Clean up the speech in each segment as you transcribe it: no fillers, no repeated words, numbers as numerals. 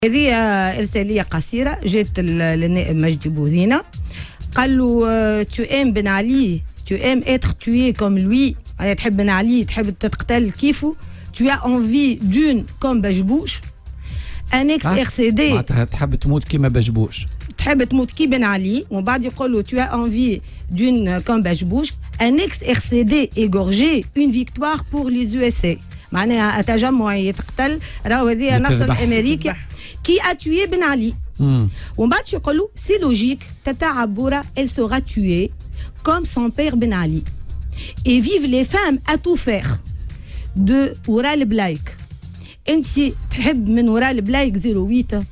هذه إرسالية قصيرة جات للنائب مجدي بوذينة، قال له tu aimes Ben Ali, tu aimes être tué comme lui، يعني تحب بن علي، تحب تتقتل كيفه، tu as envie d'une comme بجبوش، un ex-RCD معناتها تحب تموت كيما بجبوش، تحب تموت كي بن علي، ومن بعد يقول له tu as envie d'une comme بجبوش، un ex-RCD égorgé، une victoire pour les USA، معناها تجمع يتقتل، راهو هذه نصر الامريكي qui a tué Ben Ali. ومن بعد يقولوا سي لوجيك تتا عبورة elle sera tuée comme son père Ben Ali. Et vivent les femmes à tout faire de وراء البلايك. انت تحب من وراء البلايك 08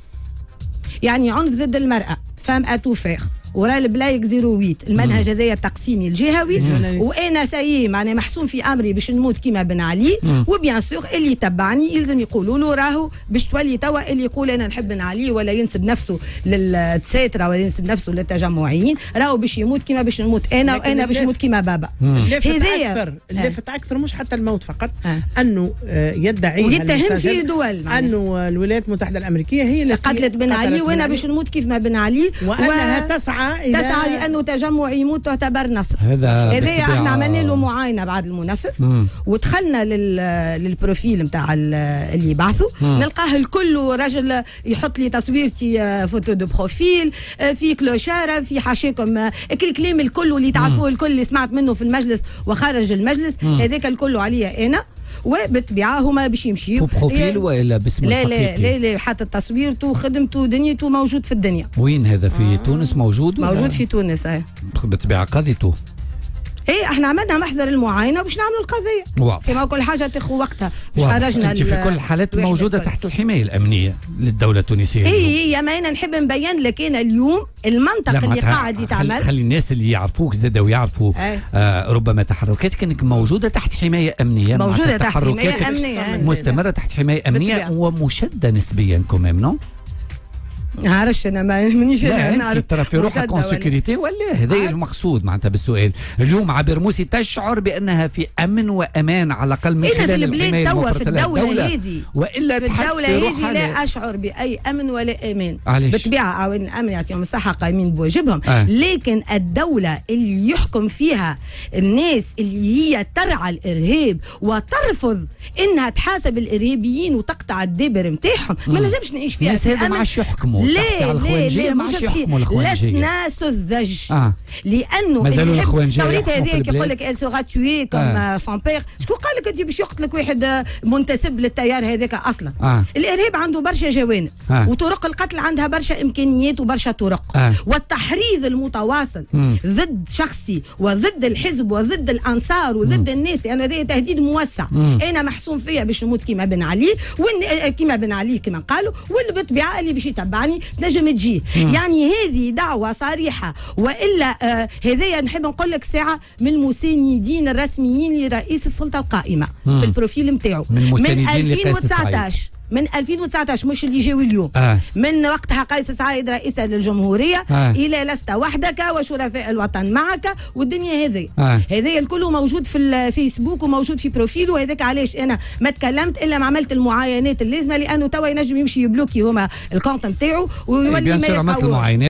يعني عنف ضد المرأة، فام à tout faire وراء البلايك 08 المنهج هذايا التقسيمي الجهوي، وانا سايي معناها محسوم في امري باش نموت كيما بن علي، وبيان سور اللي يتبعني يلزم يقولوا له راهو باش تولي توا اللي يقول انا نحب بن علي ولا ينسب نفسه للتساتره ولا ينسب نفسه للتجمعيين، راهو باش يموت كيما باش نموت انا، وانا باش نموت كيما بابا. هذايا اللافت اكثر مش حتى الموت فقط، انه يدعي ويتهم في دول انه الولايات المتحده الامريكيه هي اللي قتلت بن علي، وانا باش نموت كيف ما بن علي، وانها تسعى لانه تجمع يموت تعتبر نصر. هذا احنا عملنا له معاينه بعد المنفذ، ودخلنا للبروفيل نتاع اللي يبعثوا، نلقاه الكل رجل يحط لي تصويرتي فوتو دو بروفيل، في كلوشاره، في حاشيكم الكلام الكل اللي تعرفوه الكل اللي سمعت منه في المجلس وخارج المجلس، هذاك الكل عليا انا، وبالطبيعه هما باش يمشيوا في بروفيل ولا باسم الحقيقي؟ لا حتى تصويرته خدمته دنيته موجود في الدنيا. وين هذا في تونس موجود؟ موجود في تونس. بالطبيعه قضيته. ايه احنا عملنا محضر المعاينه باش نعملوا القضيه كما كل حاجه تاخذ وقتها، باش خرجنا انت في كل الحالات موجوده تحت الحمايه الامنيه للدوله التونسيه. اي ما انا نحب نبين لك انا اليوم المنطق اللي قاعد يتعمل، خلي الناس اللي يعرفوك زاده ويعرفوا ربما تحركاتك انك موجوده تحت حمايه امنيه، موجوده تحت حمايه امنيه مستمره تحت حمايه امنيه ومشده نسبيا كمان، نو؟ عارش انا مانيش نعرف ترى في روحك كونسيكوريتي ولا هذا المقصود معناتها بالسؤال. اليوم عبر موسي تشعر بانها في امن وامان على الاقل من خلال الحمايه المفرطه للدوله، والا في الدوله هذه لا اشعر باي امن ولا امان. بالطبيعه عوامل الامن يعطيهم الصحه قايمين بواجبهم، لكن الدوله اللي يحكم فيها الناس اللي هي ترعى الارهاب وترفض انها تحاسب الارهابيين وتقطع الدبر نتاعهم، ما نجمش نعيش فيها في الامن. ما يحكموا لسنا سذج، لانه مازالوا الاخوانجيه توريت هذاك يقول لك ال سوغا توي كوم سون بير، شكون قال لك انت باش يقتلك واحد منتسب للتيار هذاك اصلا؟ الارهاب عنده برشا جوانب، وطرق القتل عندها برشا امكانيات وبرشا طرق، والتحريض المتواصل ضد شخصي وضد الحزب وضد الانصار وضد الناس، لانه هذا تهديد موسع. انا محسوم فيا باش نموت كيما بن علي، كيما بن علي كما قالوا، واللي بالطبيعه اللي باش يتبعني نجم تجيه. يعني هذه دعوة صريحة، وإلا هذايا نحب نقول لك ساعة من المساندين الرسميين لرئيس السلطة القائمة في البروفيل نتاعو من 2019 من 2019 مش اللي جاوا اليوم، من وقتها قيس سعيد رئيسا للجمهورية إلى لست وحدك وشرفاء الوطن معك، والدنيا هذه الكل موجود في الفيسبوك وموجود في بروفيل. وهذاك علاش أنا ما تكلمت إلا ما عملت المعاينات اللازمة، لأنه توا ينجم يمشي يبلوكي هما الكونت نتاعو ويولي ما يقوم.